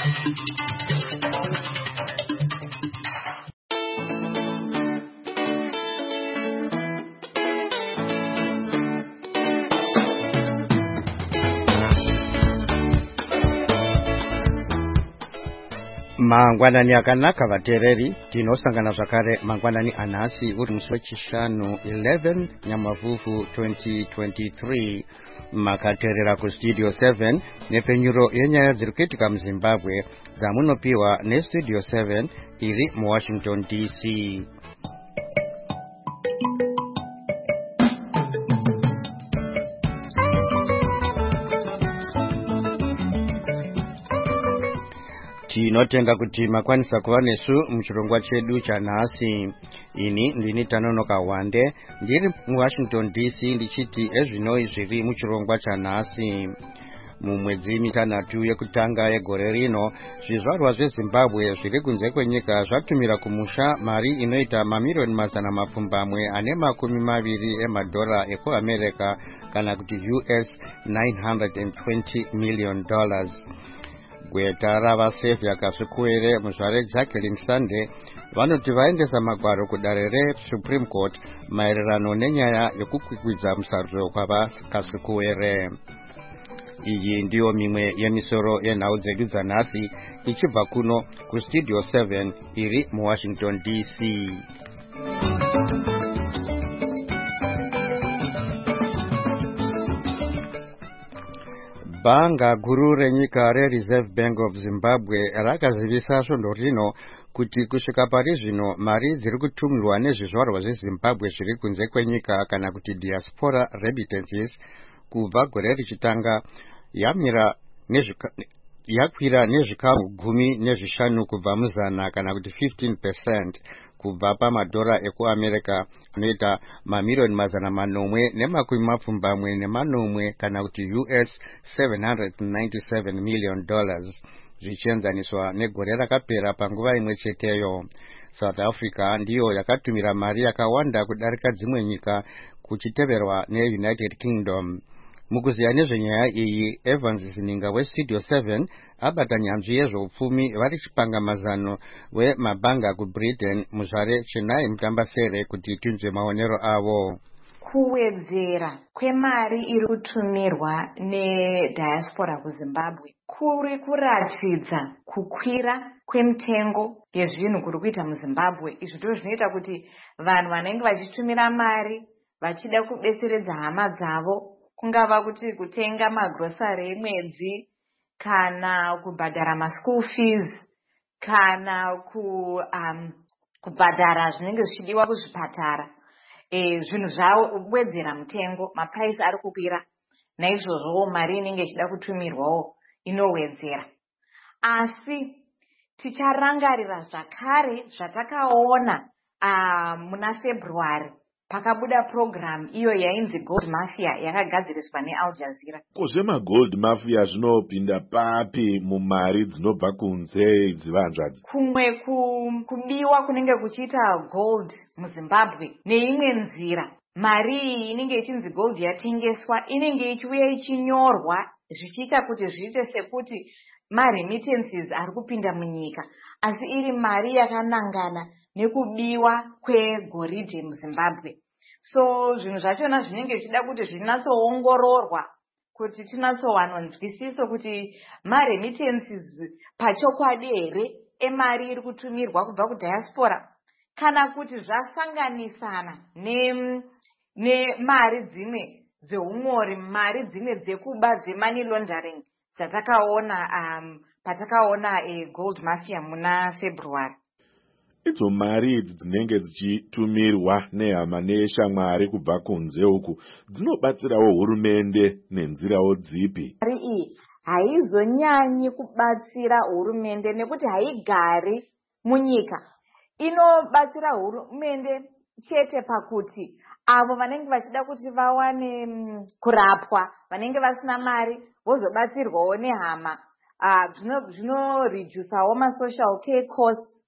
Mangwanani akanaka vatereri tinosangana zvakare mangwanani anhasi uri musi wechishanu 11 Nyamavhuvhu 2023 makateerera kustudio 7 nepenyuro yenyaya dziri kuitika muZimbabwe dzamunopiwa nestudio 7 iri muWashington DC. Tinotenda kuti makwanisa kuva nesu muchirongwa chedu chanhasi. Ini ndini Tanonoka Wande ndiri muWashington DC ndichiti ezvinoi zviri muchirongwa chanhasi. Mumwedzi mitanhatu yekutanga yegore rino zvizvarwa zveZimbabwe zviri kunze kwenyika zvatumira kumusha mari inoita mamiriyoni mazana mapfumbamwe ane $20 emadhora ekuAmerica kana kuti US $920 million. Gweta ravasevhi akazvikuwere muzvare Jacqueline Sunday vanoti vaendesa magwaro kudare reSupreme Court maererano nenyaya yekukwikwidza musarudzo kwavakazvikuwere. Iyi ndiyo mimwe yemisoro yenhau dzedu dzanhasi ichibva kuno kustudio 7 iri muWashington DC. Bhanga guru renyika reReserve Bank of Zimbabwe rakazivisa svondo rino kuti kusvika pari zvino mari dziri kutumirwa nezvizvarwa zveZimbabwe zviri kunze kwenyika kana kuti diaspora remittances kubva gore richitanga yakwira nezvikamu 15 kubva muzana kana kuti 15% kubva pamadhora ekuAmerica anoita mamiriyoni mazana manomwe nemakumi mapfumbamwe nemanomwe kana kuti US $797 million zvichienzaniswa negore rakapera panguva imwe cheteyo. South Africa ndiyo yakatumira mari yakawanda kudarika dzimwe nyika kuchiteverwa neUnited Kingdom. Mukuziya nezvenyaya iyi Evans Zininga westudio 7 abata nyanzvi yezveupfumi vari chipanga mazano wemabhanga kuBritain muzvare Chinai Mutambasere kuti tinzwe maonero avo. Kuwedzera kwemari iri kutumirwa nediaspora kuZimbabwe kuri kuratidza kukwira kwemitengo yezvinhu kuri kuita muZimbabwe. Izvi ndizvo zvinoita kuti vanhu vanenge vachitumira mari vachida kubetseredza hama dzavo, kungava kuti kutenga magrosari emwedzi kana kubhadhara maschool fees kana kubhadhara zvinenge zvichidiwa kuzvipatara, zvinhu zvawedzera mutengo, mapuraisi ari kukwira, naizvozvo mari inenge ichida kutumirwawo inowedzera. Asi ticharangarira zvakare zvatakaona muna February pakabuda program iyo yainzi Gold Mafia yakagadziriswa neAl Jazeera. Kozvemagold Mafia zvinopinda papi mumari dzinobva kunze dzivanzvadzi? Kumwe kubiwa kunenge kuchiita gold muZimbabwe neimwe nzira. Mari iyi inenge ichinzi gold yatengeswa inenge ichiuya ichinyorwa zvichiita kuti zviite sekuti maremittances ari kupinda munyika, asi iri mari yakanangana nekubiwa kwegoridhe muZimbabwe. So zvinhu zvachona zvinenge zvichida kuti zvinatsoongororwa kuti tinatsowana nzwisiso kuti maremittances pachokwadi here emari iri kutumirwa kubva kudiaspora kana kuti zvasanganisana nemari dzimwe dzeumori, mari dzimwe dzekuba dzemoney laundering dzatakaona patakaona Gold Mafia muna February. Idzo mari idzi dzinenge dzichitumirwa nehama neshamwari kubva kunze uku dzinobatsirawo hurumende nenzirawo dzipi? Mari iyi haizonyanyi kubatsira hurumende nekuti haigari munyika. Inobatsira hurumende chete pakuti avo vanenge vachida kuti vawane kurapwa, vanenge vasina mari vozobatsirwawo nehama, zvinoredusawo masocial care costs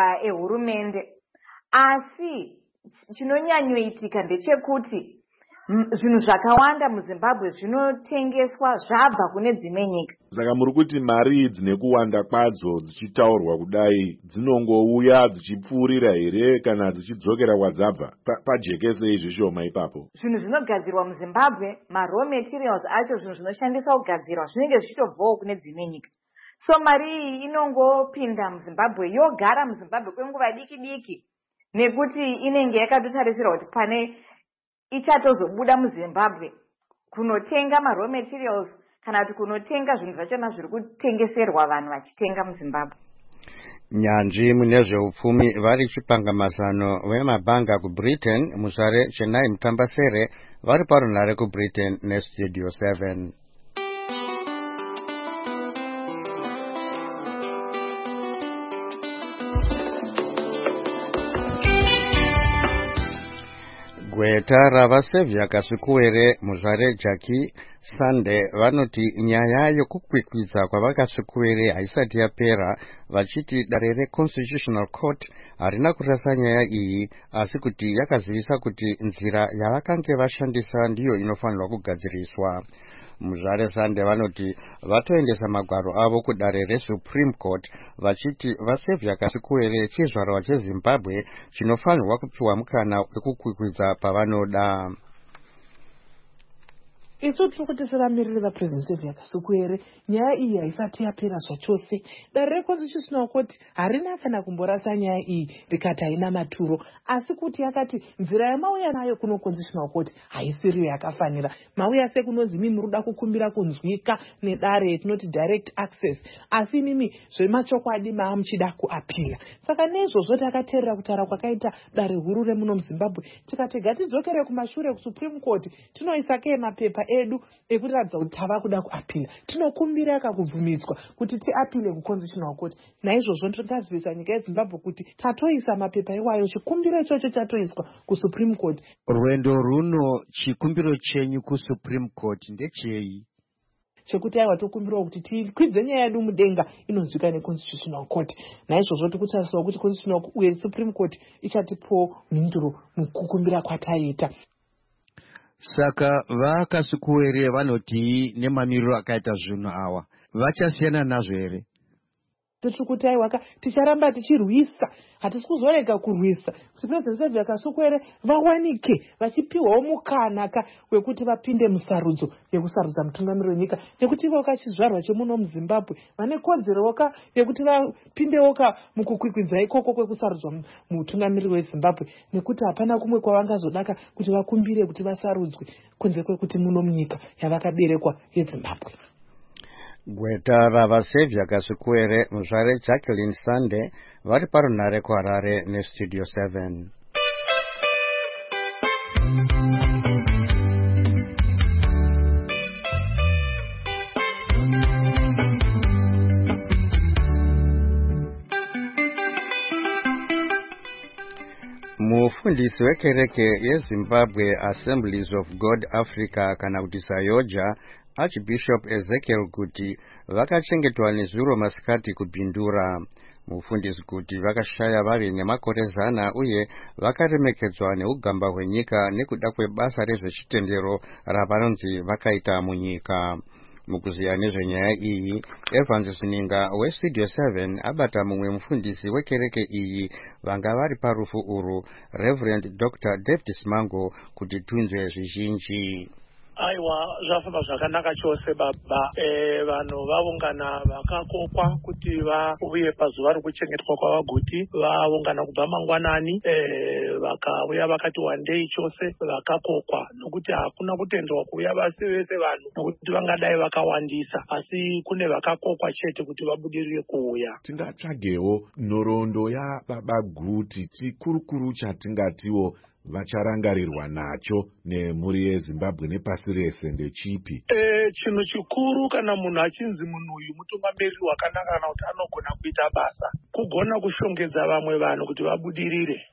ehurumende. Asi chinonyanyoitika ndechekuti zvinhu zvakawanda muzimbabwe zvinotengeswa zvabva kune dzimwe nyika. Saka muri kuti mari dzine kuwanda kwadzo dzichitaurwa kudai dzinongouya dzichipfuurira here kana dzichidzokera kwadzabva pajekese zvishoma ipapo? Zvinhu zvinogadzirwa muzimbabwe, ma-raw materials acho, zvinhu zvinoshandiswa kugadzirwa zvinenge zvichitobvawo kune dzimwe nyika. So mari iyi inongopinda muzimbabwe yogara muzimbabwe kwenguva diki diki nekuti inenge yakatotarisirwa kuti pane ichatozobuda muzimbabwe kunotenga ma-raw materials kana kuti kunotenga zvinhu zvachona zviri kutengeserwa vanhu vachitenga muzimbabwe. Nyanzvi mune zveupfumi vari chipangamazano vemabhanga kubritain, muzvare Chennai Mutambasere vari parunhare kubritain nestudio 7. Gweta ravasevya kasikuwere muzvare Jackie Sande vanoti nyaya yokukwikwidza kwavakasikuwere haisati yapera, vachiti dare reConstitutional Court harina kurasa nyaya iyi asi kuti yakazivisa kuti nzira yavakange vashandisa ndiyo inofanirwa kugadziriswa. Muzvare Sande vanoti vatoendesa magwaro avo kudare reSupreme Court vachiti vasevya kasikuwere chizvarwa cheZimbabwe chinofanirwa kupiwa mukana wekukwikwidza pavanoda. Isu tiri kuti seramiriri vaPresident Sevia Kasikuwere nyaya iyi haisati yapera zvachose. Dare reConstitutional Court harina kana kumborasa nyaya iyi rikati haina maturo, asi kuti yakati nzira yamauya nayo kuno Constitutional Court haisiriyo yakafanira. Mauya sekunonzi mimi muruda kukumbira kunzwika nedare tinoti direct access, asi mimi zvemachokwadi maamuchida kuapira. Saka nezvozvo takateerera kutaura kwakaita dare huru remuno muZimbabwe tikati gatidzokere kumashure kuSupreme Court tinoisake mapepa edu ekuratidza kuti tava kuda kuapila, tinokumbira yakakubvumidzwa kuti tiapile kuConstitutional Court. Naizvozvo ndingazivisa nyika yeZimbabwe kuti tatoisa mapepa iwayo, chikumbiro ichocho chatoiswa kuSupreme Court. Rwendo runo chikumbiro chenyu kuSupreme Court ndechei? Chekuti aiwa tokumbirawo kuti tikwidze nyaya yedu mudenga inonzwika neConstitutional Court. Naizvozvo tikutarisirawo kuti Constitutional uye Supreme Court ichatipo mhinduro mukukumbira kwataita. Saka vakasikuwere vanoti nemamiriro akaita zvinhu awa vachasiyana nazvo here? Tiri kuti aiwa ticharamba tichirwisa, hatisi kuzorega kurwisa kuti President Sevia Kasikuwere vawanike vachipiwawo mukanaka wekuti vapinde musarudzo yekusarudza mutungamiriri wenyika, nekuti ivoka chizvarwa chemuno muZimbabwe vane kodzero yekuti vapindewo mukukwikwidza ikoko kwekusarudzwa mutungamiriri weZimbabwe, nekuti hapana kumwe kwavangazodaka kuti vakumbire kuti vasarudzwe kunze kwekuti muno munyika yavakaberekwa yeZimbabwe. Gweta ravasevya Kasikuwere muzvare Jacqueline Sande vari parunhare kuHarare nestudio 7. Mufundisi wekereke yeZimbabwe Assemblies of God Africa kana kuti Sayoja Archbishop Ezekiel Guti vakachengetwa nezuro masikati kupindura. Mufundisi Guti vakashaya vari nemakore 100 uye vakaremekedzwa neugamba hwenyika nekuda kwebasa rezvechitendero ravanonzi vakaita munyika. Mukuziya nezvenyaya iyi, Evans Sininga weStudio 7 abata mumwe mufundisi wekereke iyi vanga vari parufu uru, Reverend Dr. David Simango, kuti tunzwe zvizhinji. Aiwa, zvafamba zvakanaka chose baba. Vanhu vaungana vakakokwa kuti vauye pazuva rokuchengetwa kwavaguti, vaungana kubva mangwanani, vakauya vakati wandei chose vakakokwa, nokuti hakuna kutendwa kuuya vasi vese vanhu nokuti vangadai vakawandisa, asi kune vakakokwa chete kuti vabudirire kuuya. Tingatsvagewo nhoroondo yababa Guti chikurukuru chatingatiwo vacharangarirwa nacho nemhuri yeZimbabwe nepasi rese ndechipi? Chinhu chikuru kana munhu achinzi munhu uyu mutungamiriri wakanaka kana kuti anogona kuita basa, kugona kushongedza vamwe vanhu kuti vabudirire.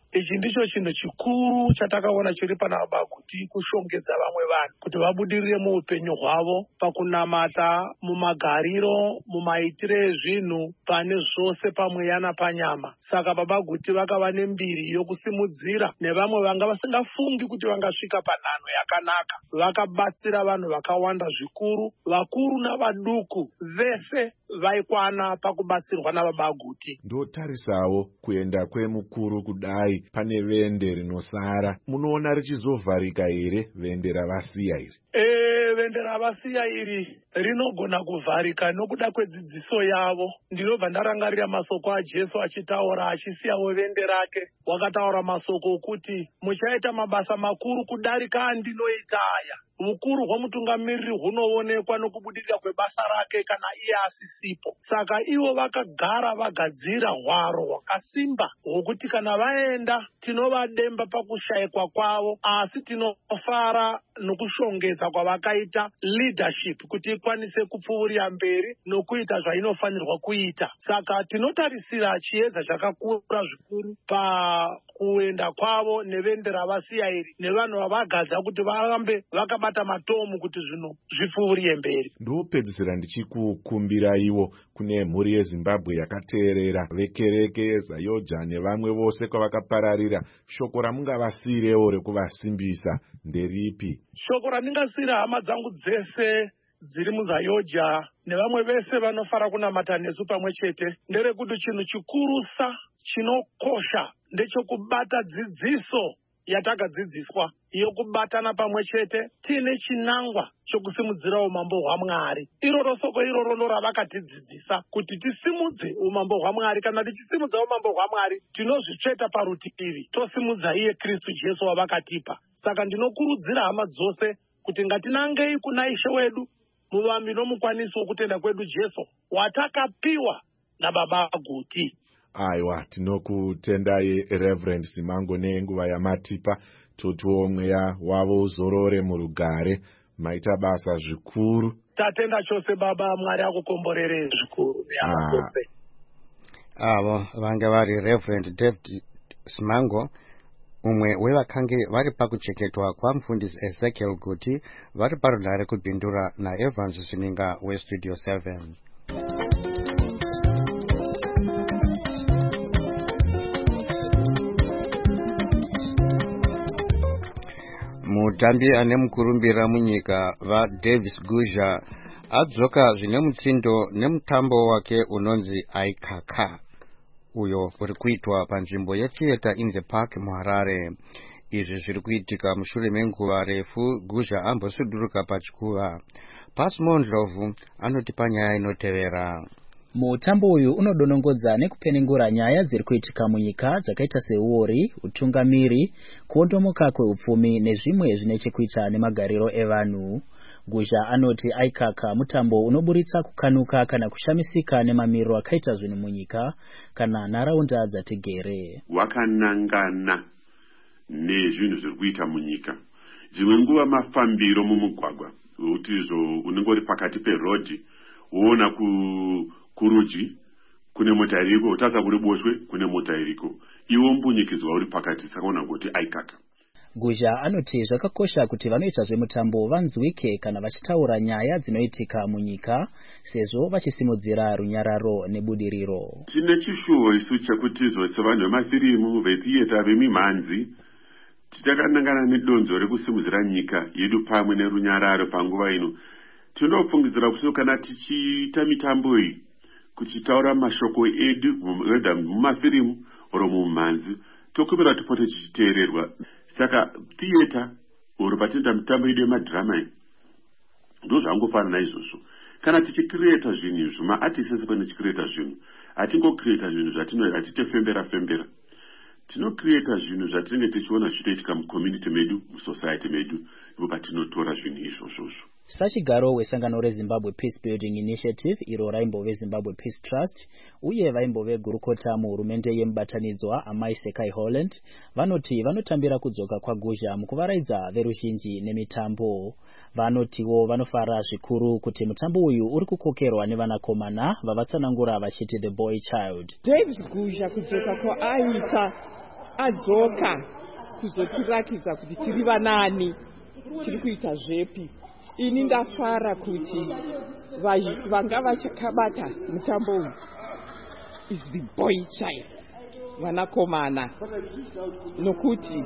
Ichi ndicho chinhu chikuru chatakaona chiri pana Baguti, kushongedza vamwe vanhu kuti vabudirire muupenyu hwavo pakunamata, mumagariro, mumaitire ezvinhu, pane zvose pamweya napanyama. Saka Baguti vakava nembiri yokusimudzira nevamwe vanga vasingafungi kuti vangasvika panhano yakanaka. Vakabatsira vanhu vakawanda zvikuru, vakuru navaduku, vese vaikwana pakubatsirwa naVabaguti. Ndotarisawo kuenda kwemukuru kudai pane vende rinosara. Munoona richizovharika here vende ravasiya iri? Vende ravasiya iri rinogona kuvharika nokuda kwedzidziso yavo. Ndinobva ndarangarira masoko aJesu achitaura achisiyawo vende rake. Wakataura masoko okuti muchaita mabasa makuru kudarika andinoita aya. Ukuru hwomutungamiriri hunoonekwa nokubudirira kwebasa rake kana iye asisipo. Saka ivo vakagara vagadzira hwaro hwakasimba hwokuti kana vaenda tinovademba pakushayikwa kwavo, asi tinofara nokushongedza kwavakaita leadership kuti ikwanise kupfuurira mberi nokuita zvainofanirwa kuita. Saka tinotarisira chiedza chakakura zvikuru pakuenda kwavo nevende ravasiya iri nevanhu vavagadza kuti varambe vakabata matomu kuti zvinhu zvipfuurire mberi. Ndopedzisira ndichikukumbira iwo kune mhuri yeZimbabwe yakateerera, vekereke, Zayoja nevamwe vose kwavakapararira, shoko ramungavasiyirewo rekuvasimbisa nderipi? Shoko randingasiyira hama dzangu dzese dziri muZayoja nevamwe vese vanofara kunamata nesu pamwe chete nderekuti chinhu chikurusa chinokosha ndechokubata dzidziso yatakadzidziswa yokubatana pamwe chete tiine chinangwa chokusimudzira umambo hwaMwari. Iroro soko iroro ravakatidzidzisa kuti tisimudze umambo hwaMwari. Kana tichisimudza umambo hwaMwari tinozvitsveta parutivi tosimudza iye Kristu Jesu wavakatipa. Saka ndinokurudzira hama dzose kuti ngatinangei kuna Ishe wedu, muvambi nomukwanisi wokutenda kwedu Jesu watakapiwa naBabaguti. Aiwa, tinokutendai Reverend Simango nenguva yamatipa. Totiwo mweya wavo uzorore murugare, maita basa zvikuru. Tatenda chose Baba, Mwari akukomborere zvikuru nehama dzose. Avo vanga vari Reverend David Simango, umwe wevakange vari pakucheketwa kwamufundisi Ezekiel Guti, vari parunhare kubhindura naEvans Sininga weStudio 7. Mutambi ane mukurumbira munyika vaDavis Guja adzoka zvine mutsindo nemutambo wake unonzi Aikaka, uyo uri kuitwa panzvimbo yeTheatre in the Park muHarare. Izvi zviri kuitika mushure menguva refu Guja ambosuduruka pachikuva. Pasmo Ndlovu anotipa nyaya inotevera. Mutambo uyu unodonongodza nekupenengura nyaya dziri kuitika munyika dzakaita seuori, utungamiri, kuondomoka kweupfumi nezvimwe zvine chekuita nemagariro evanhu. Guja anoti Aikaka mutambo unoburitsa kukanuka kana kushamisika nemamiriro akaita zvinhu munyika kana nharaunda dzatigere. Wakanangana nezvinhu zviri kuita munyika. Dzimwe nguva mafambiro mumugwagwa utizvo unengori pakati perodhi, woona kurudyi kune mota iriko, utaza kuri boshwe kune mota iriko, iwo mbunyikidzwa uri pakati. Sakaona kuti Aikaka. Guja anoti zvakakosha kuti vanoita zvemutambo vanzwike kana vachitaura nyaya dzinoitika munyika, sezvo vachisimudzira runyararo nebudiriro. Tine chishuvo isu chekutizvo sevanhu vemafirimu, vetheatre, vemimhanzi, titakanangana nedonzo rekusimudzira nyika yedu pamwe nerunyararo panguva ino. Tinofungidzira kuti kana tichiita mitambo iyi kuchitaura mashoko edu weda mumafirimu oro mumhanzi, tokumbira tipote tichiteererwa. Saka theatre oro patinoita mitambo yedu yemadhirama ndo zvangofanana izvozvo. Kana tichikireta zvinhu izvo, maartists ese panochikireta zvinhu, hatingokireta zvinhu zvatitefembera. Tinokireta zvinhu zvatinenge tichiona zvichitoitika mucommunity medu, musociety medu, ndipo patinotora zvinhu izvozvo. Sachigaro wesangano reZimbabwe Peace Building Initiative, iro raimbove Zimbabwe Peace Trust, uye vaimbove gurukota muhurumende yemubatanidzwa Amai Sekai Holland, vanoti vanotambira kudzoka kwaGuja mukuvaraidza veruzhinji nemitambo. Vanotiwo vanofara zvikuru kuti mutambo uyu uri kukokerwa nevanakomana vavatsanangura vachiti The Boy Child. Davis Guja kudzoka kwaaita adzoka kuzotirakidza kuti tiri vanani, tiri kuita zvepi. Ini ndafara kuti vanga vachakabata mutambo uyu is the boy child, vanakomana, nokuti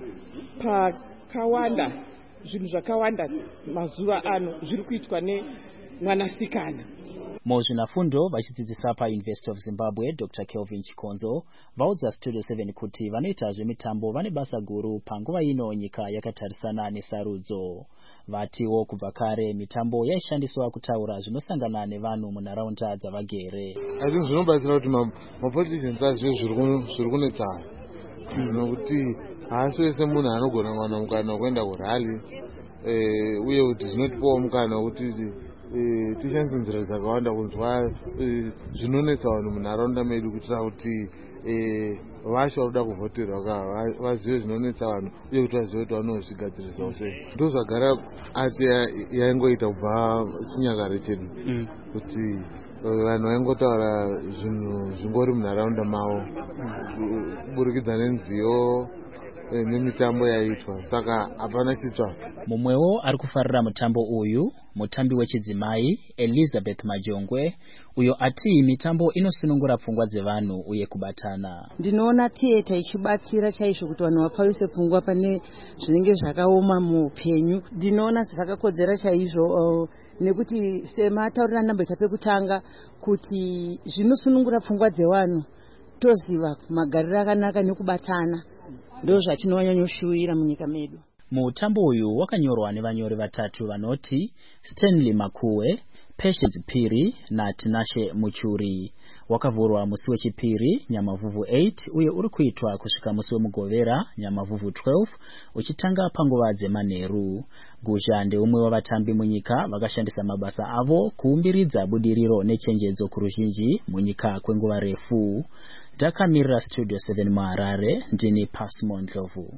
pakawanda zvinhu zvakawanda mazuva ano zviri kuitwa nemwanasikana. Muzvinafundo vachidzidzisa paUniversity of Zimbabwe, Dr. Kelvin Chikonzo vaudza Studio 7 kuti vanoita zvemitambo vane basa guru panguva ino nyika yakatarisana nesarudzo. Vatiwo kubva kare mitambo yaishandiswa kutaura zvinosangana nevanhu munharaunda dzavagere. I think zvinobatsira kuti mapoliticians azviwe zviri kunetsa nokuti haasi wese munhu anogona kuwana mukana wekuenda kurali, uye kuti zvinotipawo mukana wekuti tishandise nzira dzakawanda kunzwa zvinonetsa vanhu munharaunda medu, kuitira kuti vasha kuda kuvhoterwa vazive zvinonetsa vanhu uye kuti vazive kuti vanozvigadzirisawo sei. Ndo zvagara ati yaingoita kubva chinyakare chedu, kuti vanhu vaingotaura zvinhu zvingori munharaunda mavo kuburikidza nenziyo nemitambo yaitwa, saka hapana chitsva. Mumwewo ari kufarira mutambo uyu mutambi wechidzimai Elizabeth Majongwe, uyo ati mitambo inosunungura pfungwa dzevanhu uye kubatana. Ndinoona theater ichibatsira chaizvo kuti vanhu vapfawise pfungwa pane zvinenge zvakaoma muupenyu. Ndinoona zvakakodzera chaizvo nekuti semataurira namboita pekutanga kuti zvinosunungura pfungwa dzevanhu, toziva magariro akanaka nekubatana ndo zvatinonyanyoshuwira munyika medu. Mutambo uyu wakanyorwa nevanyori vatatu vanoti Stanley Makuwe, Patience Phiri na Tinashe Muchuri. Wakavhurwa musi wechipiri Nyamavhuvhu 8 uye uri kuitwa kusvika musi wemugovera Nyamavhuvhu 12 uchitanga panguva dzemanheru. Guzha ndeumwe wavatambi munyika vakashandisa mabasa avo kuumbiridza budiriro nechenjedzo kuruzhinji munyika kwenguva refu. Ndakamirira Studio 7 muHarare, ndini Pasmo Ndlovu.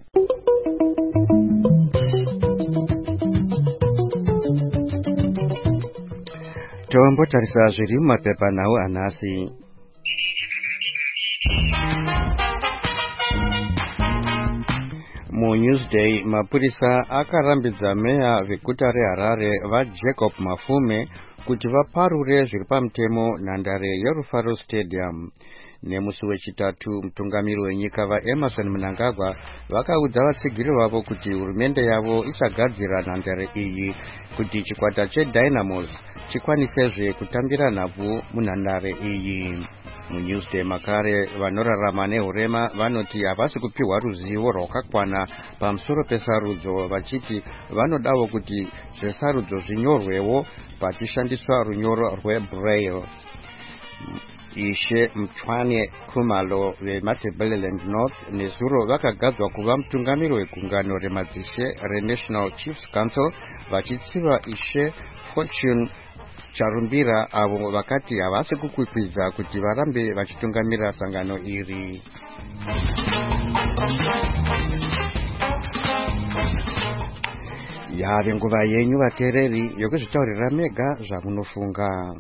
Tombotarisa zviri mumapepa nawo anhasi. MuNewsday mapurisa akarambidza meya veguta reHarare vaJacob Mafume kuti vaparure zviri pamutemo nhandare yeRufaro Stadium. Nemusi wechitatu mutungamiri wenyika vaEmerson Mnangagwa vakaudza vatsigiri vavo kuti hurumende yavo ichagadzira nhandare iyi kuti chikwata cheDynamos chikwanisezve kutambira nhabvu munhandare iyi. MuNewsday makare vanorarama nehurema vanoti havasi kupiwa ruzivo rwakakwana pamusoro pesarudzo, vachiti vanodawo kuti zvesarudzo zvinyorwewo pachishandiswa runyoro rweBraille. Ishe Mchwane Khumalo veMatabeleland North nezuro vakagadzwa kuva mutungamiri wegungano remadzishe reNational Chiefs Council vachitsiva Ishe Fortune Charumbira avo vakati havasi kukwikwidza kuti varambe vachitungamira sangano iri. Yave nguva yenyu vateereri yokuzvitaurira mega zvamunofunga.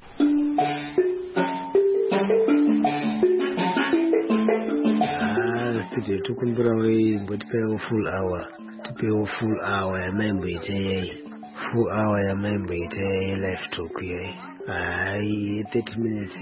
Studio tukumbura tipewo full hour yamaimboite yei, full hour yamaimboite yei live talk yei. 30 minutes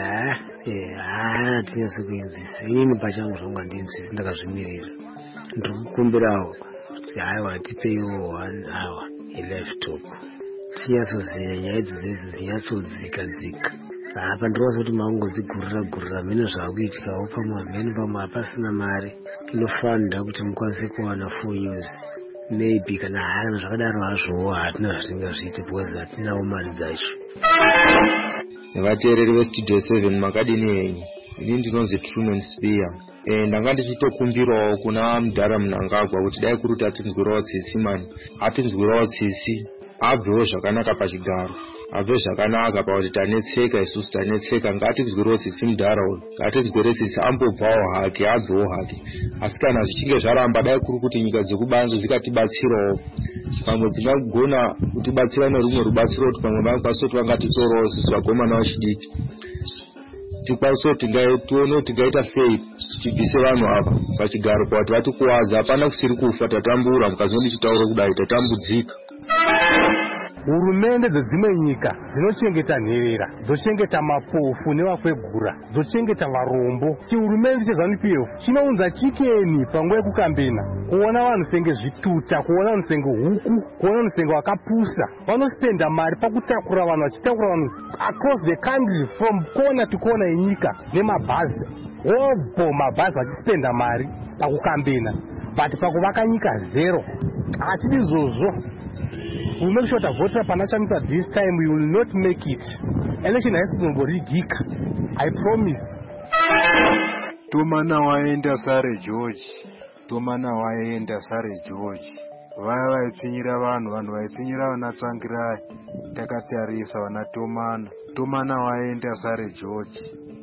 tinyaso kuinzisa inini pachangu zvangu handinzisi ndakazvimirira. Ndiri kukumbirawo kuti haiwa tipeiwo 1 hour yelive talk tinyasoziva nyaya idzodzi dzinyatsodzika. Apa ndinowaza kuti makungodzigurira mhene zvakuitikawo pamwe hapasina mari. Inofanira kuti mukwanise kuwana full news. Maybe kana haana zvakadaro hazvowo hatina zvatingazviite because hatinawo mari dzacho. Vateereri veStudio 7 makadini henyu. Ini ndinonzi Truman Spear. Ndanga ndichitokumbirawo kuna Mudhara Mnangagwa kuti dai kuri kuti atinzwirawo tsitsi mani. Atinzwirawo tsitsi abvewo zvakanaka pachigaro. Abve zvakanaka pakuti tanetseka isusu tanetseka, ngatinzwirewo tsitsi Mudhara uyu. Ngatinzwire tsitsi ambobvawo hake abvewo hake. Asi kana zvichinge zvaramba dai kuri kuti nyika dzekubanze dzikatibatsirawo. Pamwe dzingagona kutibatsira nerumwe rubatsiro kuti pamwe vangakwanisa kuti vangatitorawo isusu vakomana vechidiki. Tikwanise kuti tione kuti tingaita sei tichibvise vanhu apa pachigaro kwati vatikuwadza hapana kusiri kufa tatambura mukazoti titaure kudai tatambudzika. Hurumende dzedzimwe nyika dzinochengeta nherera, dzochengeta mapofu nevakwegura, dzochengeta varombo. Chihurumende cheZANU-PF chinounza chikeni panguva yekukambena, kuona vanhu senge zvituta, kuona vanhu senge huku, kuona vanhu senge vakapusa. Vanospenda mari pakutakura vanhu, vachitakura vanhu across the country from corner to corner yenyika nemabhazi. Hobho mabhazi vachispenda mari pakukambena, but pakuvaka nyika zero. Hatidi izvozvo. We will make sure that voters Panachamisa this time we will not make it. Election has to be gika. I promise. Tumana waenda Sare George. Tumana waenda Sare George. Vaya vaitsinyira vanhu vaitsinyira vanatsangirai. Takatarisa vanatumana. Tumana waenda Sare George.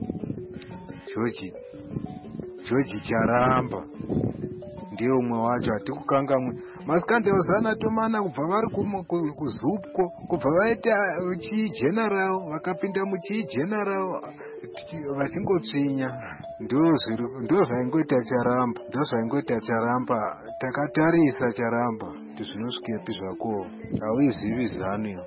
George charamba. Ndiyo umwe wacho atikukangamwe. Masikandozana tumana kubva vari kuzupko, kubva vaita chigeneral, vakapinda muchigeneral vachingotsinya. Ndo zvaingoita charamba. Takatarisa charamba kuti zvinosvikepi zvako. Hauizivi ZANU iyo.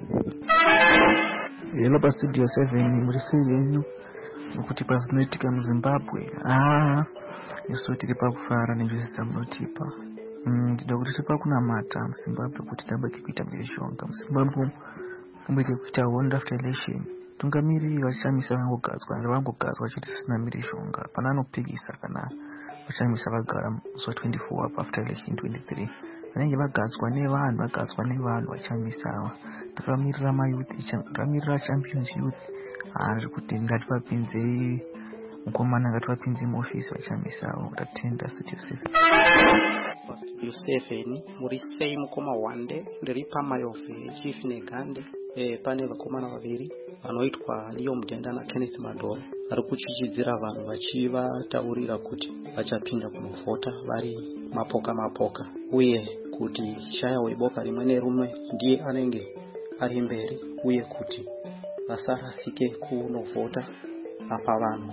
Hello pa Studio 7 muri sei yenyu nokuti pazvinoitika muZimbabwe. Isu tiri pakufara nezvese munotipa. Ndida kuti tipa kunamata muZimbabwe kuti tabake kuita mhirizhonga. muZimbabwe kumbeke kuita hold after election. Tungamiriri vachishamisa vangogadzwa chiti sina mhirizhonga. Pana anopikisa kana vachishamisa vagara zuva 24 up after election 23. Vanenge vagadzwa nevanhu vachishamisawa. Takamirira takamirira Champions Youth. Kuti ngativapinze mukomana ngativapinze muofisi vachishamisawo tatenda Studio 7. Studio 7 muri sei mukoma wande ndiri pamayove Chief Negande. Pane vakomana vaviri vanoitwa Leo Mudenda na Kenneth Madoro vari kuchichidzira vanhu vachivataurira kuti vachapinda kunovhota vari mapoka uye kuti shaya weboka rimwe nerimwe ndiye anenge ari mberi uye kuti vasarasike kunovhota. Apa vanhu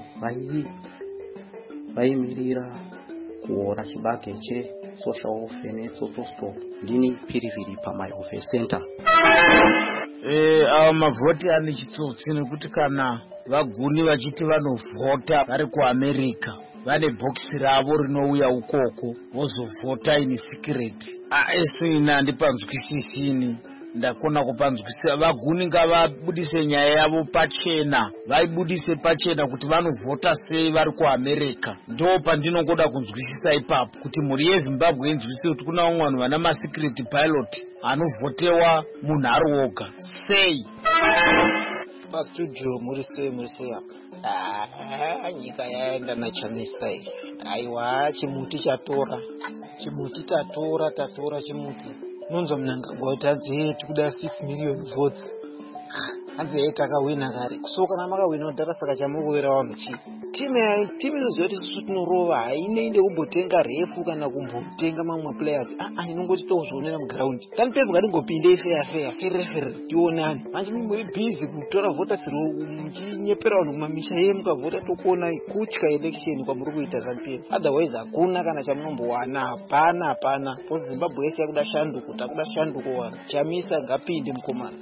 vaimirira kuora chibage che-social welfare ne-total stop. Ndini Piriviri pamayove center. Mavhoti ane chitsotsi nekuti kana vaguni vachiti vanovhota vari kuAmerica vane bhokisi ravo rinouya ukoko vozovhota in secret. Ina handipanzwisisini. Ndakona kupanzwisisa vaguni ngavabudise nyaya yavo pachena, vaibudise pachena kuti vanovhota sei vari kuAmerica. Ndo pandinongoda kunzwisisa ipapo kuti mhuri yeZimbabwe inzwisise kuti kuna vamwe vanhu vana masecret pilot anovhotewa munhu ari woga sei. Pastudio muri sei apa. Nyika yaenda naChamisa iyi. Aiwa chimuti chatora. Tatora chimuti. Nonzo Mnangagwa kuti hanzi yetu kuda 6 million votes. Hanzi yetu akawina kare. So kana makawina udhara saka chamuvira vanhu chi. Timu inoziva kuti isusu tinorova haine kumbotenga refu kana kumbotenga mamwe players. Inongoti tozvionera muground. Tanipevu ngatingopinde fair tionane. Manje muri busy kutora voters muchinyepera vanhu mumamisha yemu mukavhota tokuona kutya election kwamuri kuita ZANU-PF. Otherwise hakuna kana chamunombowana. Hapana. Pozi Zimbabwe yese yakuda shanduko, takuda shanduko wanhu. Chamisa ngapinde mukomana.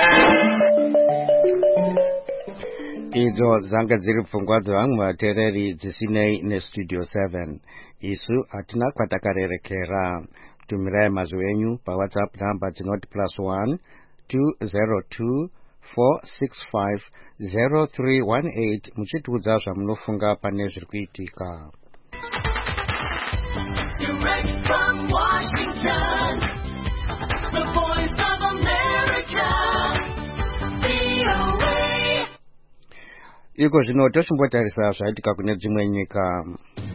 Idzo zanga dziri pfungwa dzavamwe vateereri dzisinei neStudio 7. Isu hatina kwatakarerekera. Tumirai mazwi enyu paWhatsApp namba dzinoti +1 202 465 0318 muchitiudza zvamunofunga pane zviri kuitika. Direct from Washington, the voice of America, VOA. Iko zvino tochimbotarisa zvaitika kune dzimwe nyika.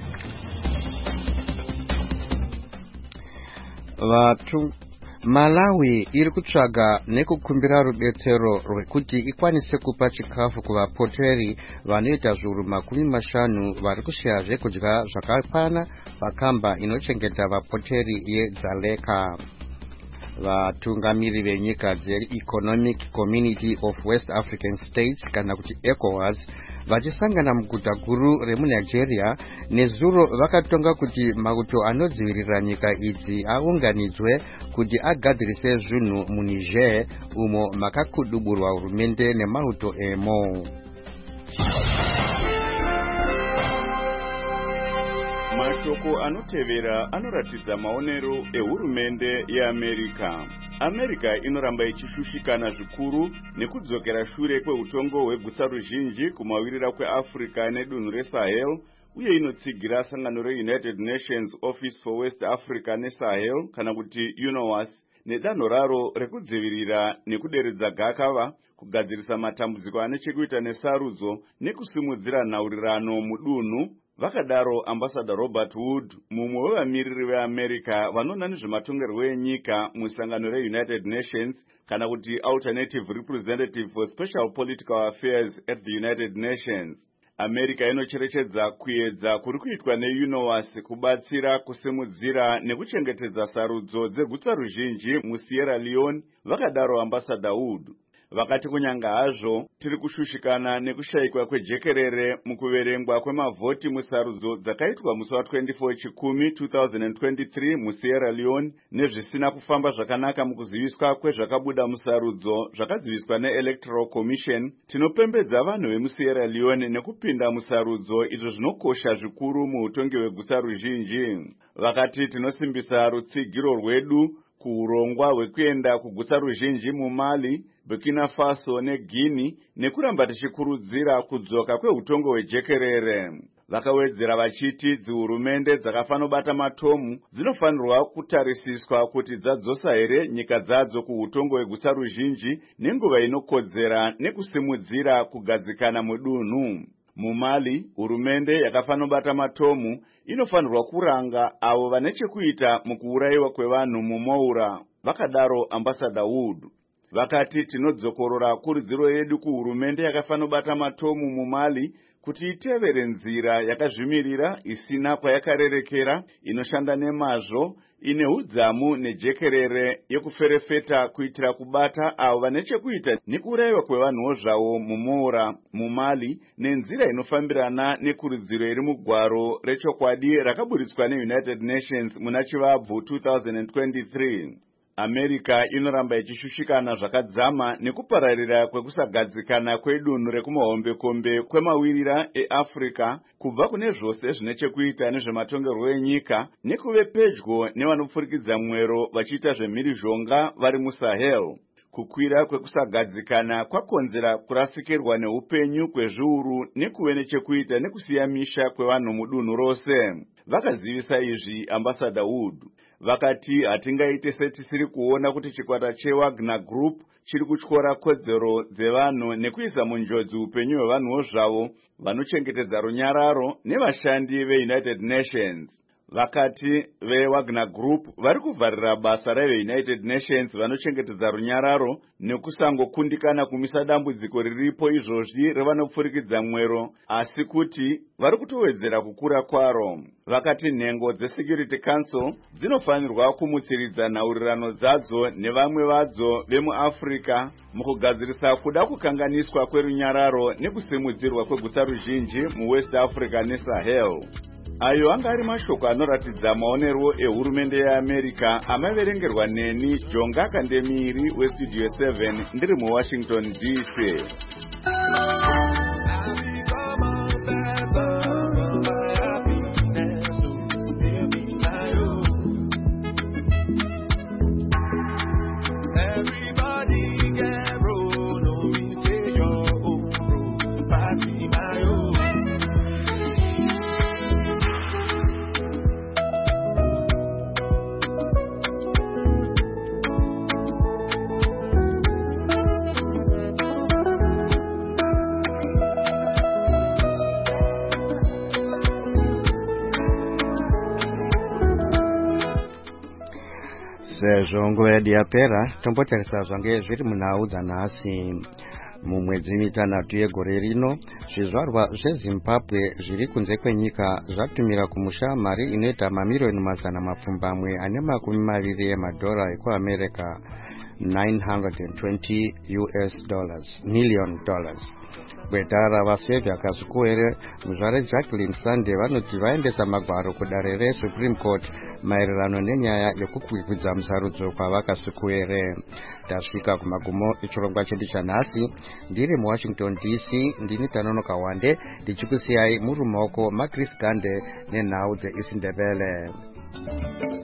Malawi iri kutsvaga nekukumbira rubetsero rwekuti ikwanise kupa chikafu kuvapoteri vanoita zviuru 50 vari kushaya zvekudya zvakakwana pakamba inochengeta vapoteri yeDzaleka. Vatungamiri venyika dzeEconomic Community of West African States kana kuti ECOWAS vachisangana muguta guru remuNigeria nezuro vakatonga kuti mauto anodzivirira nyika idzi aunganidzwe kuti agadzirise zvinhu muNiger umo makakuduburwa hurumende nemauto emo. Mashoko anotevera anoratidza maonero ehurumende yeAmerica. America inoramba ichishushikana zvikuru nekudzokera shure kweutongo hwegutsa ruzhinji kumawirira kweAfrica nedunhu reSahel, uye inotsigira sangano reUnited Nations Office for West Africa neSahel kana kuti UNOWAS nedanho raro rekudzivirira nekuderedza gakava, kugadzirisa matambudziko anechekuita nesarudzo nekusimudzira nhaurirano mudunhu. Vakadaro ambassador Robert Wood, mumwe wevamiriri veAmerica vanoona nezvematongerwo enyika musangano reUnited Nations kana kuti alternative representative for special political affairs at the United Nations. America inocherechedza kuedza kuri kuitwa neUNOWAS kubatsira kusimudzira nekuchengetedza sarudzo dzegutsa ruzhinji muSierra Leone. Vakadaro ambassador Wood vakati kunyanga hazvo tiri kushushikana nekushayikwa kwejekerere mukuverengwa kwemavhoti musarudzo dzakaitwa musi wa24 chikumi 2023 muSierra Leone nezvisina kufamba zvakanaka mukuziviswa kwezvakabuda musarudzo zvakaziviswa neElectoral Commission, tinopembedza vanhu vemuSierra Leone nekupinda musarudzo izvo zvinokosha zvikuru muutongi hwegutsa ruzhinji. Vakati tinosimbisa rutsigiro rwedu kuurongwa hwekuenda kugutsa ruzhinji muMali, Burkina Faso neGuinea nekuramba tichikurudzira kudzoka kweutongo hwejekerere. Vakawedzera vachiti dzihurumende dzakafanobata matomu dzinofanirwa kutarisiswa kuti dzadzosa here nyika dzadzo kuutongo hwegutsa ruzhinji nenguva inokodzera nekusimudzira kugadzikana mudunhu. MuMali, hurumende yakafanobata matomu inofanirwa kuranga avo vane chekuita mukuurayiwa kwevanhu muMoura. Vakadaro ambassador Wood. Vakati tinodzokorora kurudziro yedu kuhurumende yakafanobata matomu muMali kuti itevere nzira yakazvimirira isina kwayakarerekera, inoshanda nemazvo, ine udzamu nejekerere yekuferefeta kuitira kubata avo vane chekuita nekuurayiwa kwevanhuwo zvavo muMoura, muMali, nenzira inofambirana nekurudziro iri mugwaro rechokwadi rakaburitswa neUnited Nations muna Chivabvu 2023. America inoramba ichishushikana zvakadzama nekupararira kwekusagadzikana kwedunhu rekumahombekombe kwemawirira eAfrica kubva kune zvose zvine chekuita nezvematongerwo enyika nekuve pedyo nevanopfurikidza mwero vachiita zvemhirizhonga vari muSahel. Kukwira kwekusagadzikana kwakonzera kurasikirwa neupenyu kwezviuru nekuve nechekuita nekusiyamisha kwevanhu mudunhu rose. Vakazivisa izvi ambassador Wood. Vakati hatingaite setisiri kuona kuti chikwata cheWagner Group chiri kutyora kodzero dzevanhu nekuisa munjodzi upenyu hwevanhuwo zvavo vanochengetedza runyararo nevashandi veUnited Nations. Vakati veWagner Group vari kuvharira basa reVeUnited Nations vanochengetedza runyararo nekusangokundikana kumisa dambudziko riripo izvozvi revanopfurikidza mwero, asi kuti vari kutowedzera kukura kwaro. Vakati nhengo dzeSecurity Council dzinofanirwa kumutsiridza nhaurirano dzadzo nevamwe vadzo vemuAfrica mukugadzirisa kuda kukanganiswa kwerunyararo nekusimudzirwa kwegutsa ruzhinji muWest Africa neSahel. Ayo anga ari mashoko anoratidza maonero ehurumende yeAmerica amaverengerwa neni Jonga Kandemiri weStudio 7 ndiri muWashington DC. Sezvo nguva yedu yapera tombotarisa zvange zviri munhau dzanhasi. Mumwedzi mitanhatu yegore rino, zvizvarwa zveZimbabwe zviri kunze kwenyika zvatumira kumusha mari inoita mamirioni mazana mapfumbamwe ane makumi maviri emadhora ekuAmerica, $920 million. gwetara vasevya kazvikuwere muzvare Jacqueline Sunday vanoti vaendesa magwaro kudare reSupreme Court maererano nenyaya yekukwikwidza musarudzo kwavakasvikuwere. Tasvika kumagumo echirongwa chedu chanhasi. Ndiri muWashington DC, ndini Tanonoka Wande ndichikusiyai muri mumaoko maChris Gande nenhau dzeIsindebele.